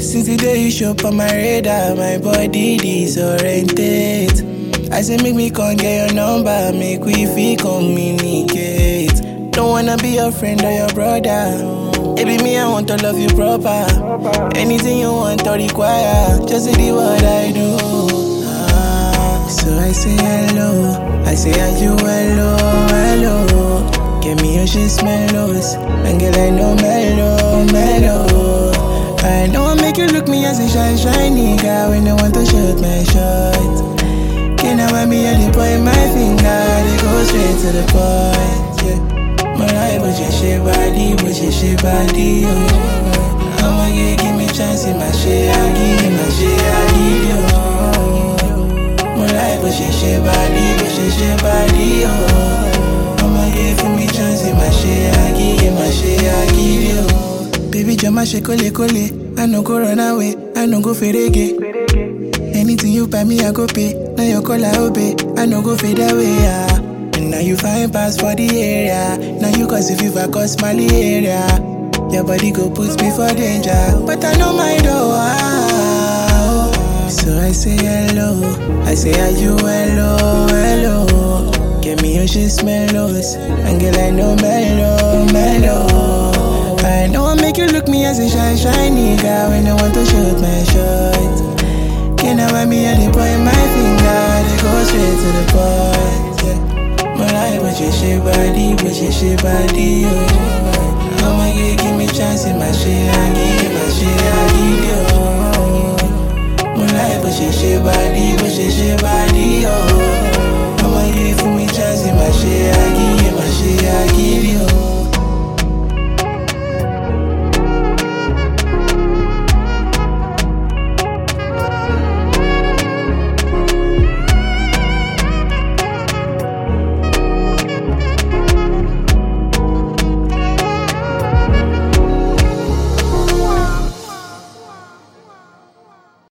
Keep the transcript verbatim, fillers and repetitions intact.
Since the day you show up on my radar, my body disoriented. I say make me come get your number, make we feel communicate. Don't wanna be your friend or your brother. Baby, me, I want to love you proper. Anything you want or require, just do what I do. Ah, so I say hello, I say are you hello, hello. Get me your shit smellos, and get like no mellow, mellow. I know I make you look me as a shy, shiny guy when I want to shoot my shot. Can I want me at the point my finger, they go straight to the point, yeah. My life was your shit body, but your shit body, oh. I'ma get, give me chance in my shit, I give you my shit, I give you, oh. My life was your shit body, but your shit body, oh. I'ma get, for me chance in my shit, I give you my shit, I give you, oh. Baby, jump my shit, kole kole. I no go run away, I no go ferege. Anything you buy me, I go pay. Now your call, I obey, I no go fade away, ah. And now you find pass for the area. Now you cause if you cause malaria. Your body go put me for danger, but I know my door. Ah. So I say hello, I say are you hello, hello. Get me your shit smellos, and get like no mellow, mellow. I know I make you look me as a shy, shiny guy when I want to shoot my shot. Can I want me at the point my finger, they go straight to the point, yeah. My life was your shit body, but your shit body, oh. I'ma get, give me chance in my shit, I give you my shit, I give you, oh. My life was your shit body, but your shit body, oh.